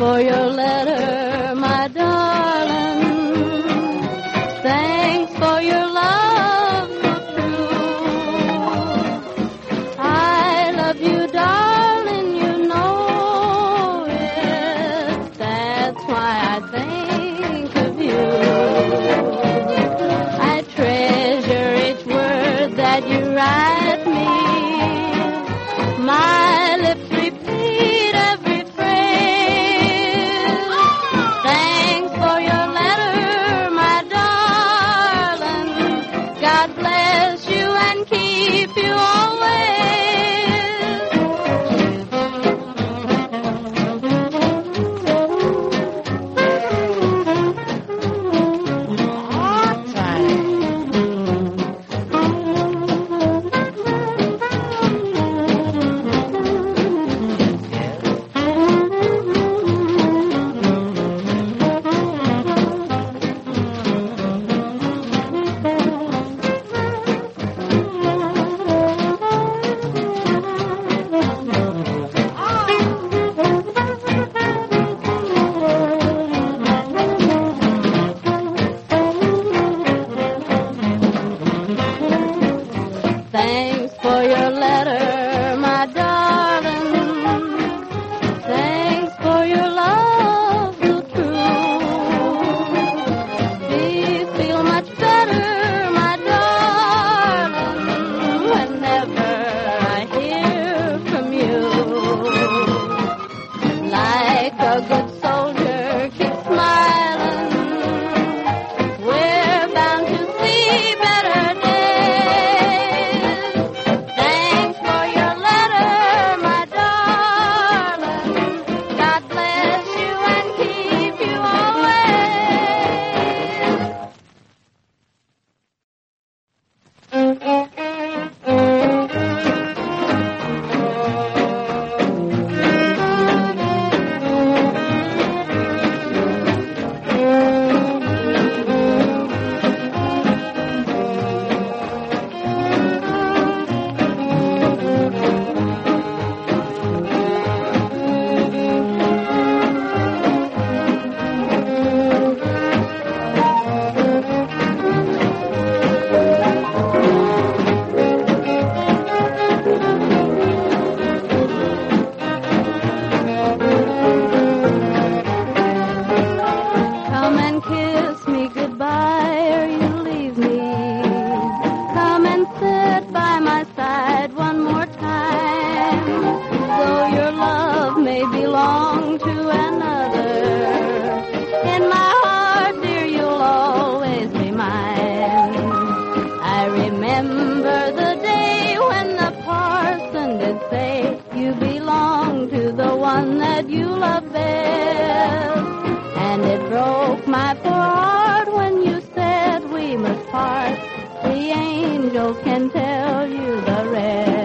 for your letter, my darling. Thanks for your love so true. I love you, darling, you know it. That's why I think of you. I treasure each word that you write me. My lips repeat every phrase. Thanks for your letter, my darling. God bless you and keep you always. Thanks for your letter, my darling. Thanks for your love so true. We feel much better, my darling, whenever I hear from you. Like a good soldier, keep smiling. We're bound to see better days. Thanks for your letter, my darling. God bless you and keep you Come and kiss me goodbye or you leave me. Come and sit by my side one more time. Though your love may belong to another, in my heart, dear, you'll always be mine. I remember the day when the parson did say you belong to the one that you love best. And it broke my poor heart when you said we must part. The angels can tell you the rest.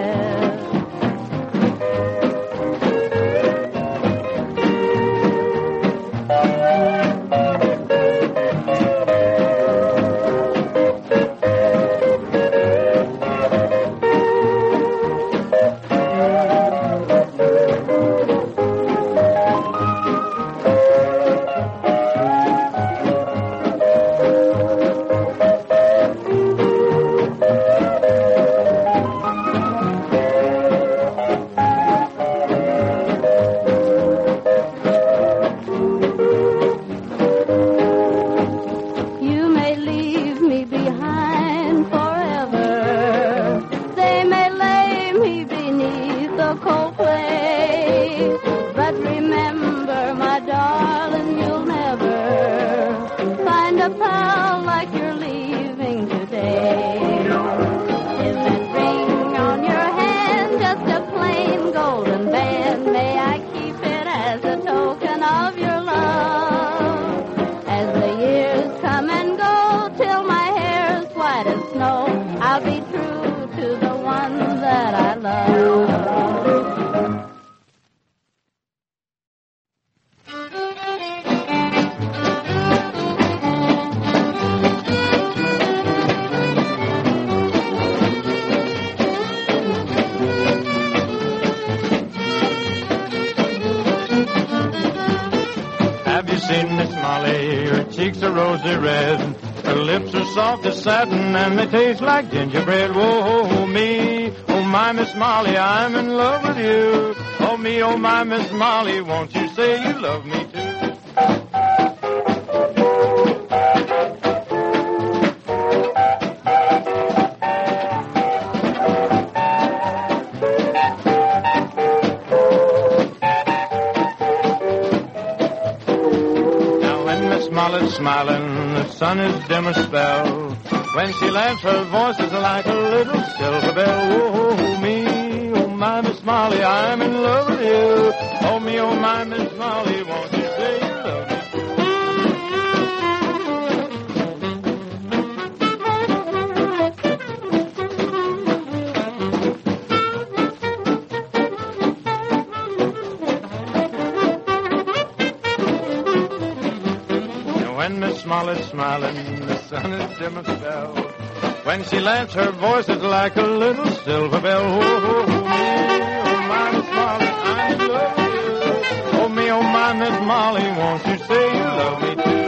see Miss Molly, her cheeks are rosy red, her lips are soft as satin, and they taste like gingerbread. Whoa, me, oh my Miss Molly, I'm in love with you. Oh me, oh my Miss Molly, won't you say you love me too? Molly's smiling, the sun is dim a spell. When she laughs, her voice is like a little silver bell. Oh, me, oh, my Miss Molly, I'm in love with you. Oh, me, oh, my Miss Molly, won't you say you love me? When Miss Molly's smiling, the sun is dim a spell. When she laughs, her voice is like a little silver bell. Oh, me, oh, my Miss Molly, I'm in love with you. Oh, me, oh, my Miss Molly, won't you say you love me too?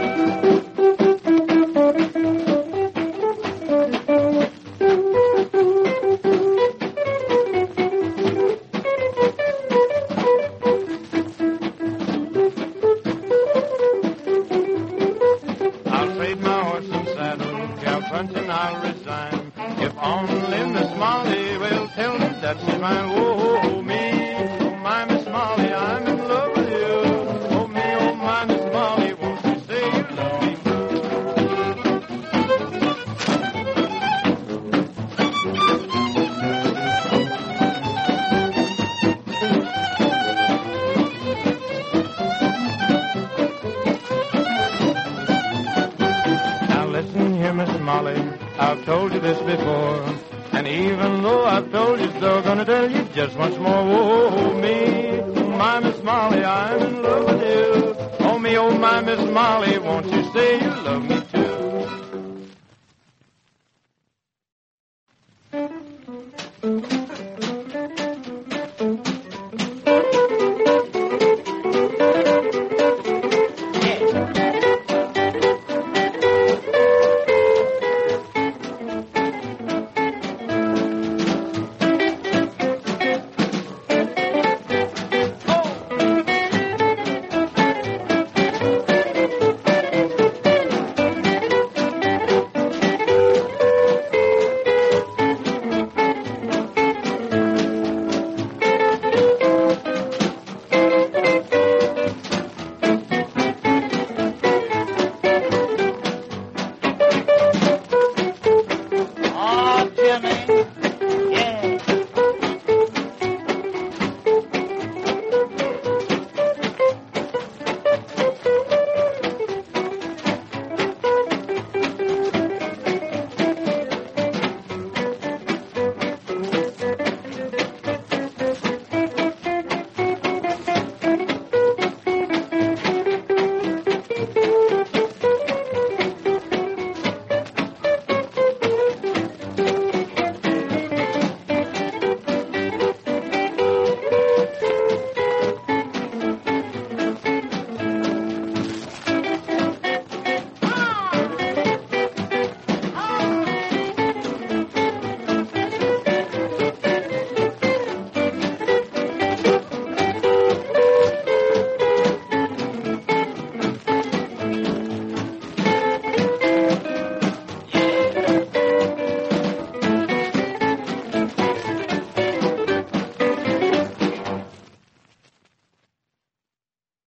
And I'll resign if only Miss Molly will tell me that she's mine. Oh, me, oh, my Miss Molly, I'm in love with you. Oh, me, oh, my Miss Molly, won't you say you love me Now listen here, Miss Molly, I've told you this before, and even though I've told you so, gonna tell you just once more. Oh, me, oh, my Miss Molly, I'm in love with you. Oh, me, oh, my Miss Molly, won't you say you love me?